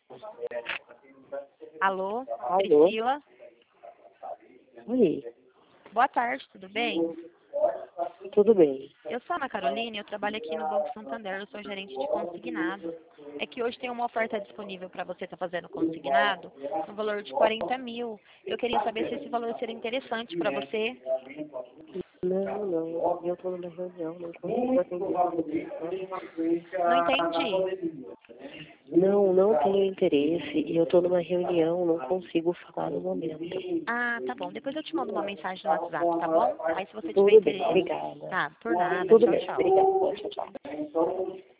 Alô, Alô? Priscila? Oi, Boa tarde, tudo bem? tudo bem? Eu sou a Ana Carolina e eu trabalho aqui no Banco Santander, eu sou gerente de consignado. É que hoje tem uma oferta disponível para você estar fazendo consignado, no valor de 40 mil. Eu queria saber se esse valor seria interessante para você. Não, eu estou numa reunião, não consigo atender. Não entendi. Não tenho interesse e eu estou numa reunião, não consigo falar no momento. Ah, tá bom. Depois eu te mando uma mensagem no WhatsApp, tá bom? Aí se você tiver Tudo bem, interesse. obrigada. Tá, por nada. Tudo Tchau, bem, tchau. obrigada. Tchau, tchau.